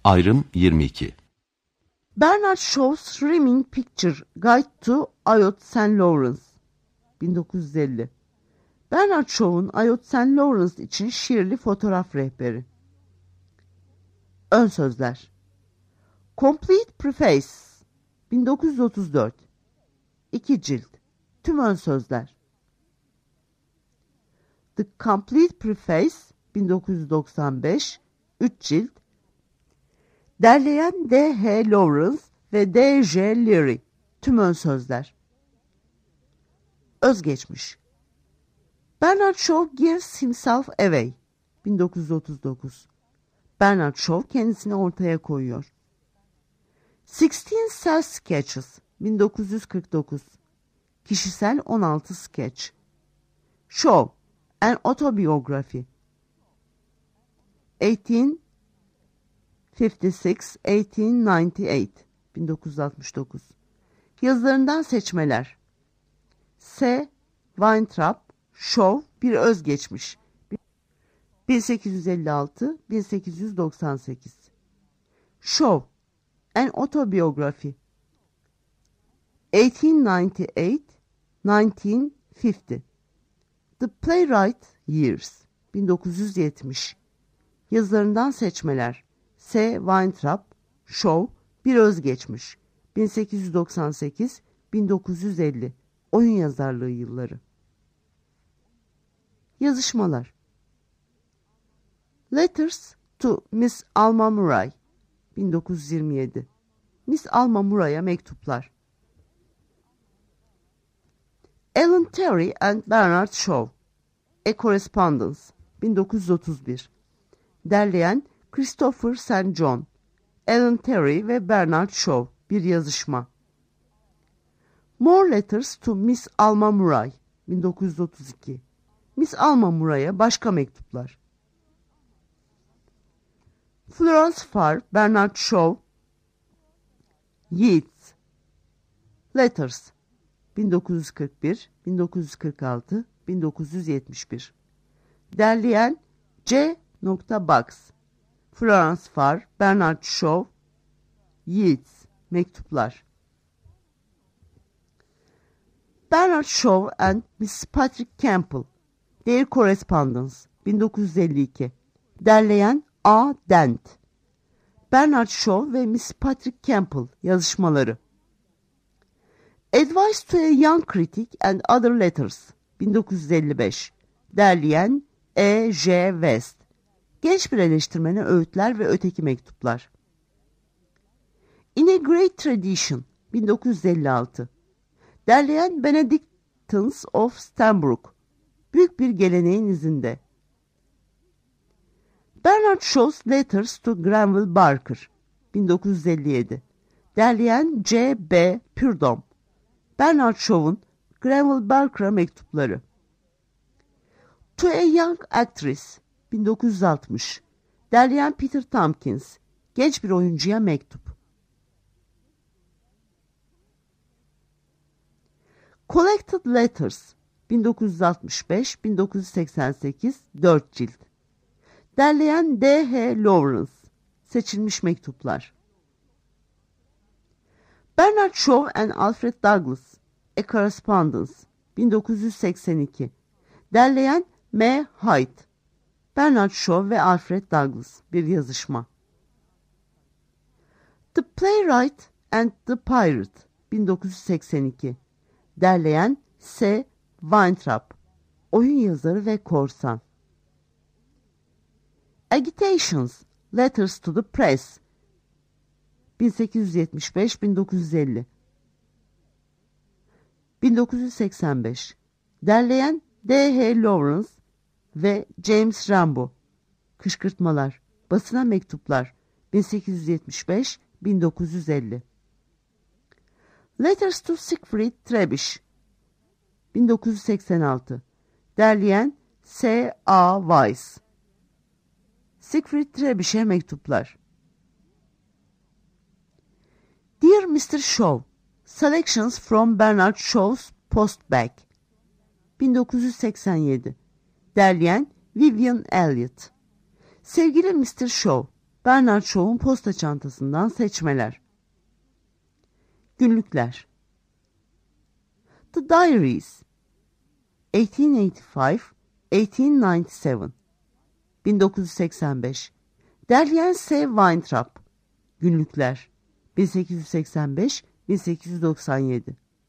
Ayrım 22. Bernard Shaw's Swimming Picture Guide to Ayot St. Lawrence 1950. Bernard Shaw'un Ayot St. Lawrence için şiirli fotoğraf rehberi. Ön sözler. Complete Preface 1934. 2 cilt. Tüm ön sözler. The Complete Preface 1995. 3 cilt. Derleyen D.H. Lawrence ve D.J. Leary. Tüm ön sözler. Özgeçmiş. Bernard Shaw gives himself away 1939. Bernard Shaw kendisini ortaya koyuyor. 16 Self Sketches 1949. Kişisel 16 sketch. Shaw, An Autobiography 1856-1898 1969. Yazılarından seçmeler. S. Weintraub, Shaw bir özgeçmiş 1856-1898. Shaw, An Autobiography 1898-1950. The Playwright Years 1970. Yazılarından seçmeler. S. Weintraub, Shaw bir özgeçmiş 1898-1950. Oyun yazarlığı yılları. Yazışmalar. Letters to Miss Alma Murray 1927. Miss Alma Murray'a mektuplar. Ellen Terry and Bernard Shaw, A Correspondence 1931. Derleyen Christopher St. John, Ellen Terry ve Bernard Shaw bir yazışma. More Letters to Miss Alma Murray 1932. Miss Alma Murray'a başka mektuplar. Florence Farr, Bernard Shaw, Yeats, Letters 1941, 1946, 1971. Derleyen C. Box, Florence Farr, Bernard Shaw, Yeats, mektuplar. Bernard Shaw and Miss Patrick Campbell, Their Correspondence 1952. Derleyen A. Dent. Bernard Shaw ve Miss Patrick Campbell yazışmaları. Advice to a Young Critic and Other Letters 1955. Derleyen E. J. West. Genç bir eleştirmene öğütler ve öteki mektuplar. In a Great Tradition 1956. Derleyen Benedictines of Stanbrook. Büyük bir geleneğin izinde. Bernard Shaw's Letters to Granville Barker 1957. Derleyen C. B. Purdom. Bernard Shaw'un Granville Barker'a mektupları. To a Young Actress 1960. Derleyen Peter Tompkins. Genç bir oyuncuya mektup. Collected Letters 1965-1988 4 cilt. Derleyen D.H. Lawrence. Seçilmiş mektuplar. Bernard Shaw and Alfred Douglas, A Correspondence 1982. Derleyen M. Hyde. Bernard Shaw ve Alfred Douglas bir yazışma. The Playwright and the Pirate 1982. Derleyen S. Weintraub. Oyun yazarı ve korsan. Agitations, Letters to the Press 1875-1950. 1985. Derleyen D.H. Lawrence ve James Rambo. Kışkırtmalar, basına mektuplar 1875-1950. Letters to Siegfried Trebisch 1986. Derleyen S. A. Weiss. Siegfried Trebisch'e mektuplar. Dear Mr. Shaw, Selections from Bernard Shaw's Postbag 1987. Derleyen Vivian Elliott. Sevgili Mr. Shaw, Bernard Shaw'un posta çantasından seçmeler. Günlükler. The Diaries 1885-1897 1985 Derleyen S. Weintraub Günlükler 1885-1897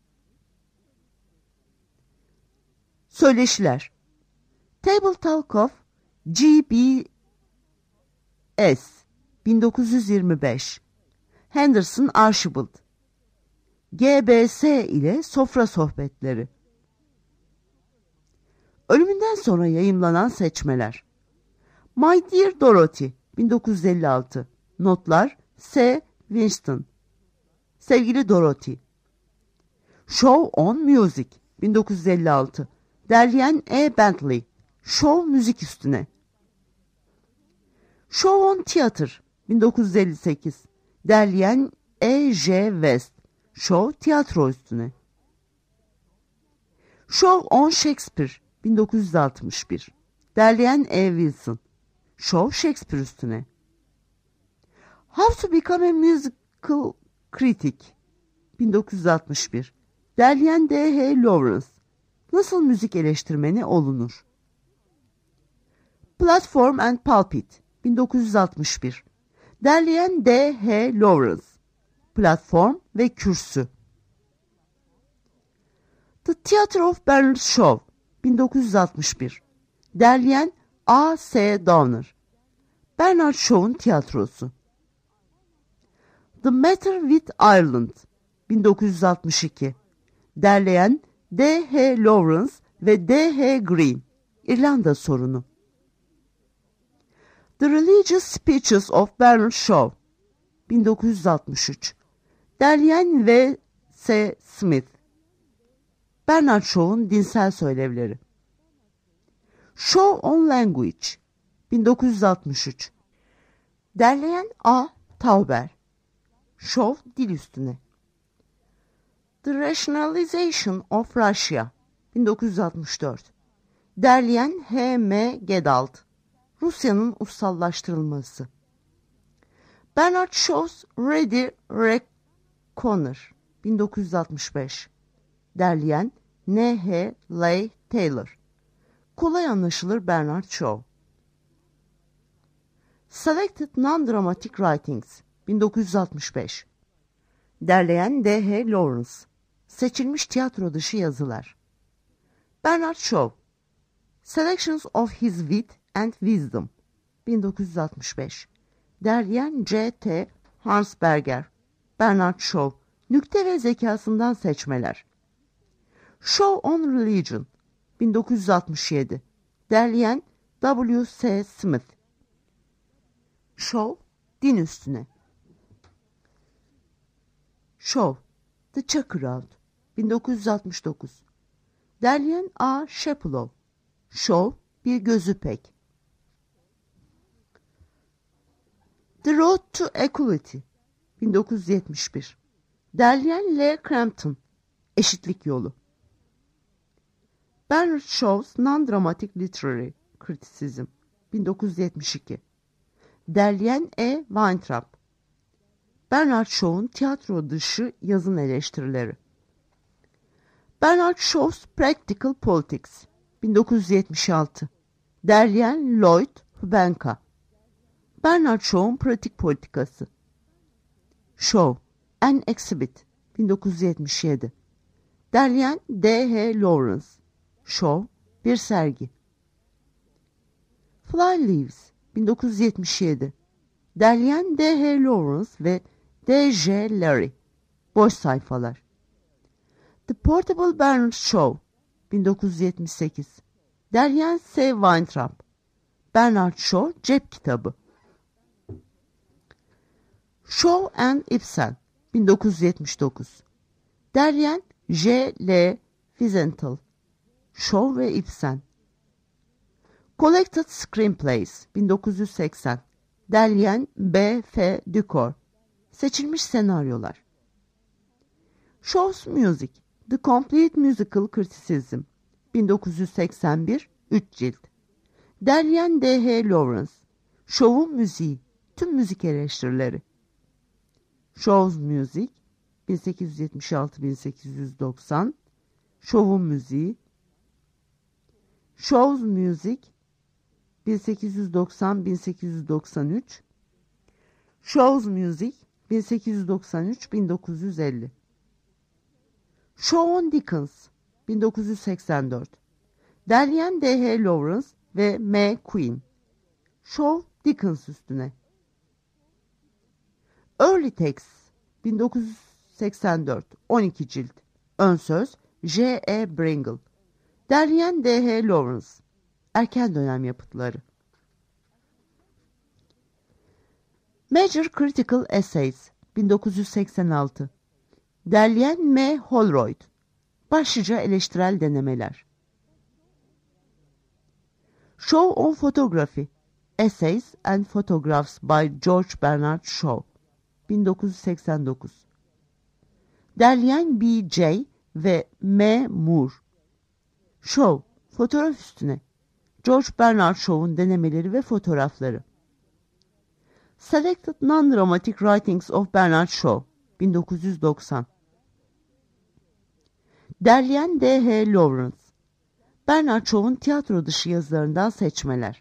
Söyleşiler. Table Talk of G.B.S. 1925 Henderson Archibald G.B.S. ile Sofra Sohbetleri. Ölümünden sonra yayımlanan seçmeler. My Dear Dorothy 1956 Notlar S. Winston Sevgili Dorothy. Show on Music 1956 Derleyen E. Bentley Show müzik üstüne. Show on Theatre 1958 Derleyen E. J. West Show tiyatro üstüne. Show on Shakespeare 1961 Derleyen E. Wilson Show Shakespeare üstüne. How to Become a Musical Critic 1961 Derleyen D. H. Lawrence Nasıl müzik eleştirmeni olunur? Platform and Pulpit 1961 Derleyen D. H. Lawrence Platform ve Kürsü. The Theatre of Bernard Shaw 1961 Derleyen A. S. Downer Bernard Shaw'un tiyatrosu. The Matter with Ireland 1962 Derleyen D. H. Lawrence ve D. H. Green İrlanda sorunu. The Religious Speeches of Bernard Shaw 1963 Derleyen V. S. Smith Bernard Shaw'un dinsel söylevleri. Show on Language 1963 Derleyen A. Tauber Show dil üstüne. The Rationalization of Russia 1964 Derleyen H. M. Gedald Rusya'nın ussallaştırılması. Bernard Shaw's Ready Reckoner 1965 Derleyen N. H. Leigh Taylor Kolay anlaşılır Bernard Shaw. Selected Non-Dramatic Writings 1965 Derleyen D. H. Lawrence Seçilmiş tiyatro dışı yazılar. Bernard Shaw Selections of His Wit and Wisdom 1965 Derleyen C. T. Hansberger Bernard Shaw Nükte ve zekasından seçmeler. Show on Religion 1967 Derleyen W. S. Smith Show din üstüne. Show The Checker Out 1969 Derleyen A. Shapilov Show bir gözü pek. The Road to Equality 1971 Derleyen L. Crampton Eşitlik Yolu. Bernard Shaw's Non-Dramatic Literary Criticism 1972 Derleyen E. Weintraub Bernard Shaw'un tiyatro dışı yazın eleştirileri. Bernard Shaw's Practical Politics 1976 Derleyen Lloyd Hubenka Bernard Shaw'un pratik politikası. Shaw An Exhibit 1977 Derleyen D. H. Lawrence Shaw bir sergi. Fly Leaves 1977 Derleyen D. H. Lawrence ve D. J. Larry boş sayfalar. The Portable Bernard Shaw 1978 Derleyen S. Weintraub Bernard Shaw cep kitabı. Shaw and Ibsen 1979 Derleyen J. L. Wiesenthal Shaw ve Ibsen. Collected Screenplays 1980 Derleyen B. F. Ducor Seçilmiş senaryolar. Shaw's Music The Complete Musical Criticism 1981 3 cilt Derleyen D. H. Lawrence Shaw'un müziği Tüm müzik eleştirileri. Show's Music 1876-1890, Şovun Müziği. Show's Music 1890-1893, Show's Music 1893-1950. Show on Dickens 1984. Derleyen D.H. Lawrence ve M. Queen. Show Dickens üstüne. Early Text 1984. 12 cilt. Ön söz J.E. Bringle. Derleyen D.H. Lawrence. Erken dönem yapıtları. Major Critical Essays 1986. Derleyen M. Holroyd. Başlıca eleştirel denemeler. Show on Photography. Essays and Photographs by George Bernard Shaw 1989. Derleyen B. J. ve M. Moore. Shaw, fotoğraf üstüne. George Bernard Shaw'un denemeleri ve fotoğrafları. Selected Non-Dramatic Writings of Bernard Shaw 1990. Derleyen D.H. Lawrence. Bernard Shaw'un tiyatro dışı yazılarından seçmeler.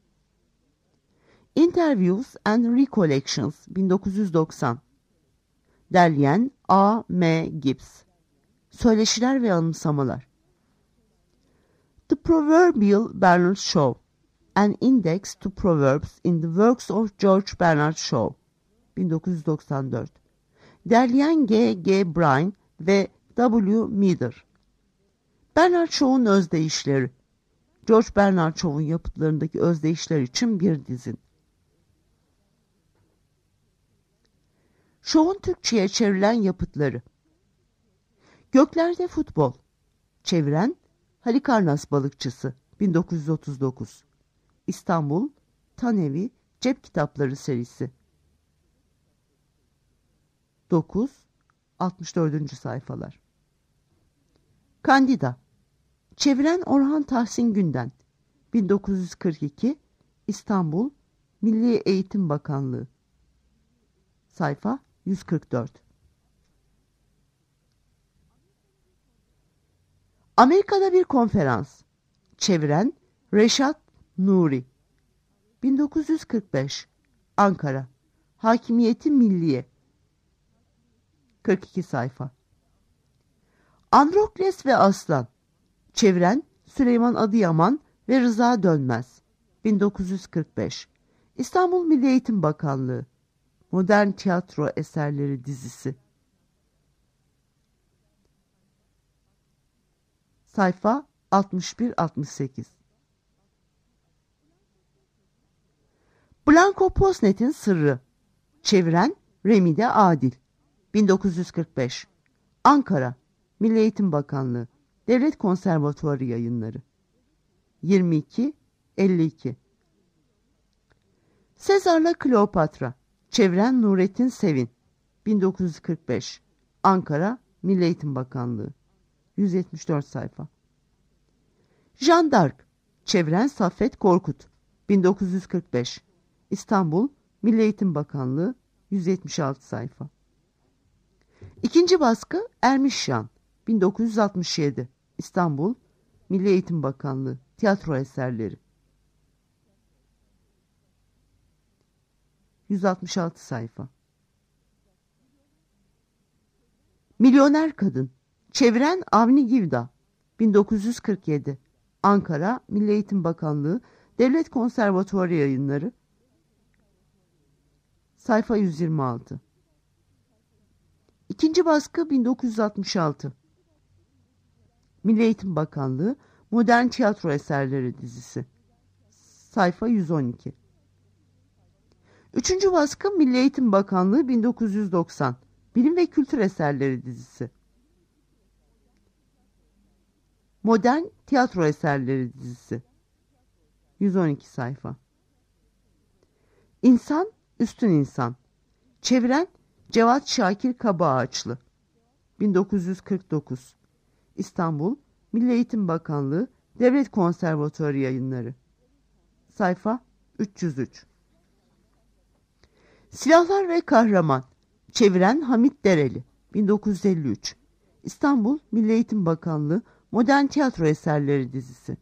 Interviews and Recollections 1990. Derleyen A. M. Gibbs. Söyleşiler ve anımsamalar. The Proverbial Bernard Shaw. An Index to Proverbs in the Works of George Bernard Shaw 1994. Derleyen G. G. Bryan ve W. Meader. Bernard Shaw'un özdeyişleri. George Bernard Shaw'un yapıtlarındaki özdeyişler için bir dizin. Shaw'un Türkçe'ye çevrilen yapıtları. Göklerde Futbol. Çeviren Halikarnas Balıkçısı 1939. İstanbul Tanevi Cep Kitapları serisi. 9 64. sayfalar. Kandida. Çeviren Orhan Tahsin Günden 1942. İstanbul Milli Eğitim Bakanlığı. Sayfa 144. Amerika'da bir konferans. Çeviren Reşat Nuri 1945. Ankara Hakimiyeti Milliye. 42 sayfa. Androkles ve Aslan. Çeviren Süleyman Adıyaman ve Rıza Dönmez. 1945. İstanbul Milli Eğitim Bakanlığı. Modern Tiyatro Eserleri dizisi. Sayfa 61-68. Blanco Posnet'in Sırrı. Çeviren Remide Adil. 1945. Ankara Milli Eğitim Bakanlığı. Devlet Konservatuarı Yayınları. 22-52. Sezar'la Kleopatra. Çeviren Nurettin Sevin. 1945. Ankara Milli Eğitim Bakanlığı. 174 sayfa. Jeanne d'Arc. Çeviren Saffet Korkut. 1945. İstanbul Milli Eğitim Bakanlığı. 176 sayfa. İkinci baskı Ermişyan. 1967. İstanbul Milli Eğitim Bakanlığı. Tiyatro eserleri. 166 sayfa. Milyoner Kadın. Çeviren Avni Givda. 1947. Ankara Milli Eğitim Bakanlığı. Devlet Konservatuarı Yayınları. Sayfa 126. İkinci baskı 1966. Milli Eğitim Bakanlığı. Modern Tiyatro Eserleri dizisi. Sayfa 112. Üçüncü baskı Milli Eğitim Bakanlığı 1990. Bilim ve Kültür Eserleri dizisi. Modern Tiyatro Eserleri dizisi. 112 sayfa. İnsan, Üstün İnsan. Çeviren Cevat Şakir Kabaağaçlı. 1949. İstanbul Milli Eğitim Bakanlığı. Devlet Konservatuarı Yayınları. Sayfa 303. Silahlar ve Kahraman. Çeviren Hamit Dereli. 1953. İstanbul Milli Eğitim Bakanlığı Modern Tiyatro Eserleri dizisi.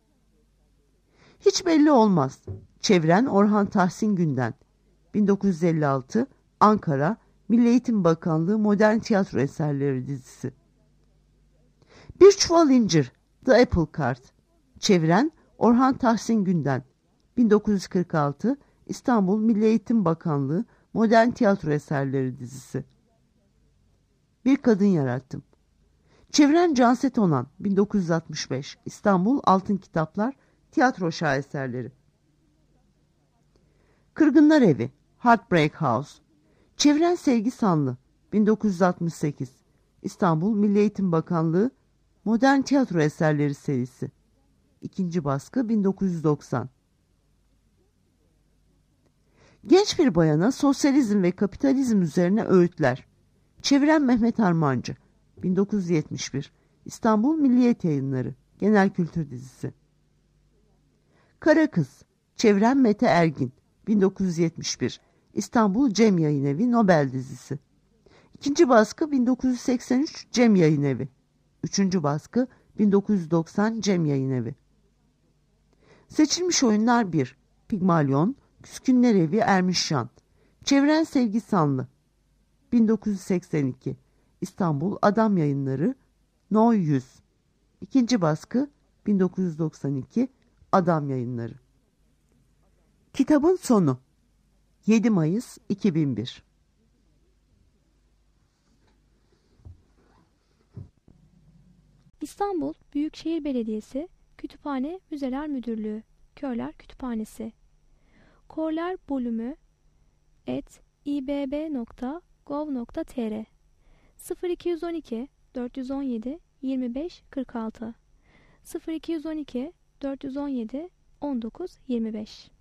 Hiç belli olmaz. Çeviren Orhan Tahsin Günden. 1956. Ankara Milli Eğitim Bakanlığı Modern Tiyatro Eserleri dizisi. Bir Çuval İncir. The Apple Cart. Çeviren Orhan Tahsin Günden. 1946. İstanbul Milli Eğitim Bakanlığı Modern Tiyatro Eserleri dizisi. Bir Kadın Yarattım. Çeviren Canset Onan. 1965. İstanbul Altın Kitaplar Tiyatro Şaheserleri. Kırgınlar Evi. Heartbreak House. Çeviren Sevgi Sanlı. 1968. İstanbul Milli Eğitim Bakanlığı Modern Tiyatro Eserleri serisi. İkinci baskı 1990. Genç bir bayana sosyalizm ve kapitalizm üzerine öğütler. Çeviren Mehmet Armancı. 1971. İstanbul Milliyet Yayınları. Genel Kültür dizisi. Kara Kız. Çeviren Mete Ergin. 1971. İstanbul Cem Yayınevi Nobel dizisi. İkinci baskı 1983 Cem Yayınevi. Üçüncü baskı 1990 Cem Yayınevi. Seçilmiş Oyunlar 1. Pigmalyon, Küskünler Evi Ermişcan. Çeviren Sevgi Sanlı. 1982. İstanbul Adam Yayınları. No 100. İkinci baskı 1992 Adam Yayınları. Kitabın sonu. 7 Mayıs 2001. İstanbul Büyükşehir Belediyesi Kütüphane Müzeler Müdürlüğü Körler Kütüphanesi Korler Bölümü @ibb.gov.tr 0212 417 25 46 0212 417 19 25